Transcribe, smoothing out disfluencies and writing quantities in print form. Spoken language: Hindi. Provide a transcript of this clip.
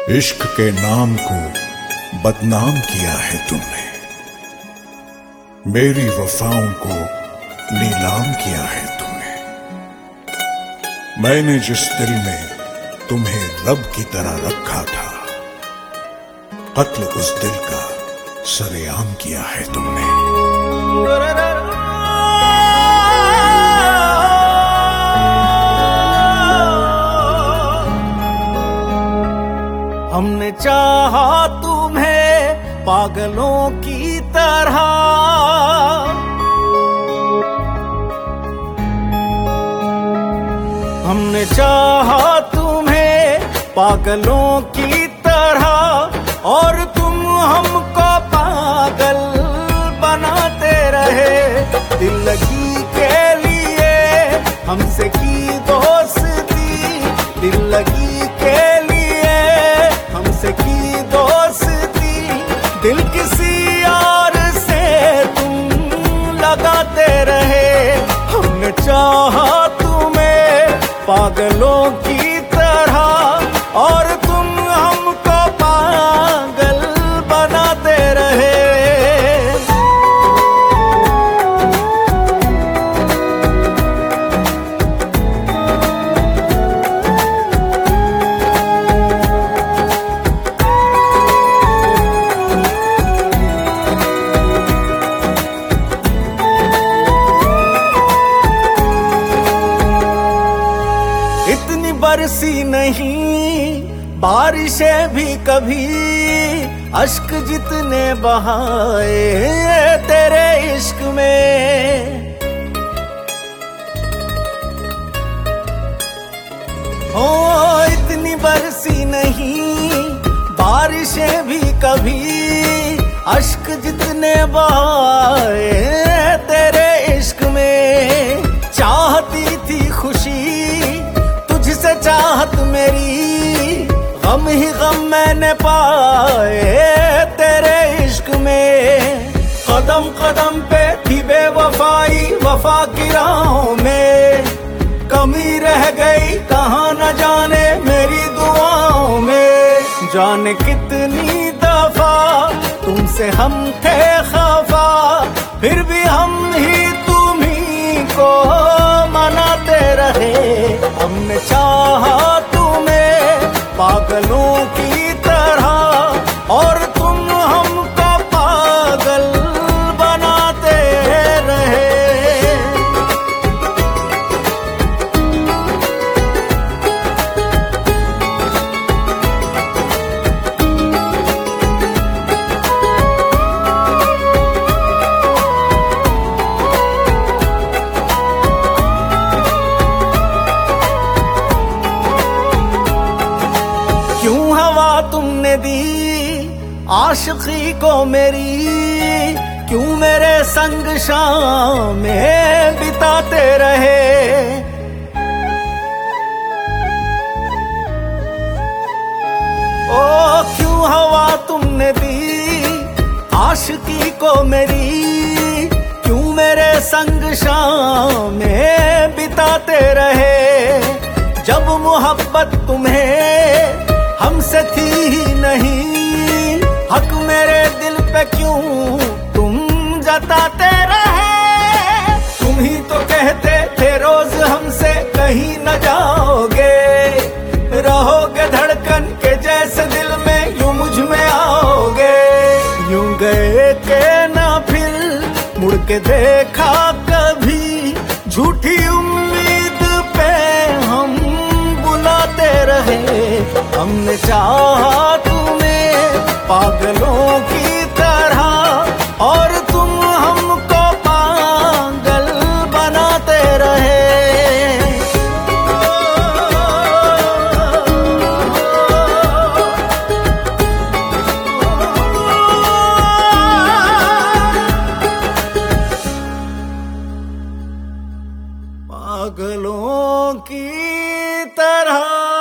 इश्क के नाम को बदनाम किया है तुमने, मेरी वफाओं को नीलाम किया है तुमने। मैंने जिस दिल में तुम्हें रब की तरह रखा था, कत्ल उस दिल का सरेआम किया है तुमने। हमने चाहा तुम्हें पागलों की तरह, हमने चाहा तुम्हें पागलों की तरह, और तुम हमको पागल बनाते रहे। दिल लगी के लिए हमसे की दोस्ती, दिल लगी के लिए हमसे की दोस्ती, दिल किसी और से तुम लगाते रहे। हमने चाहा तुम्हें पागलों की तरह, और तुम हमको पागल बनाते रहे। इतनी बरसी नहीं बारिशें भी कभी, अश्क जितने बहाए तेरे इश्क में। ओ इतनी बरसी नहीं बारिशें भी कभी, अश्क जितने बहाए तेरे इश्क में। चाहती थी खुशी तुझसे चाहत मेरी, गम ही गम मैंने पाए तेरे इश्क में। कदम कदम पे थी बेवफाई वफा की राहों में, कमी रह गई कहाँ न जाने मेरी दुआओं में। जाने कितनी दफा तुमसे हम थे खफा, फिर भी हम ही तुम्ही को मनाते रहे। हमने चाहा तुम्हें पागलों की तरह, और तुम हमको पागल बनाते रहे। क्यों हवा तुमने दी आशिकी को मेरी, क्यों मेरे संग शामें बिताते रहे। ओ क्यों हवा तुमने दी आशिकी को मेरी, क्यों मेरे संग शामें बिताते रहे। जब मोहब्बत तुम्हें हमसे थी ही नहीं, हक मेरे दिल पे क्यों तुम जताते रहे। तुम ही तो कहते थे रोज हमसे कहीं न जाओगे, रहोगे धड़कन के जैसे दिल में यूं मुझ में आओगे। यूं गए के ना फिर मुड़ के देखा कभी, झूठी उम्मीद पे हम बुलाते रहे। हमने चाहा तुम्हें पागलों की तरह, और तुम हमको पागल बनाते रहे। पागलों की तरह।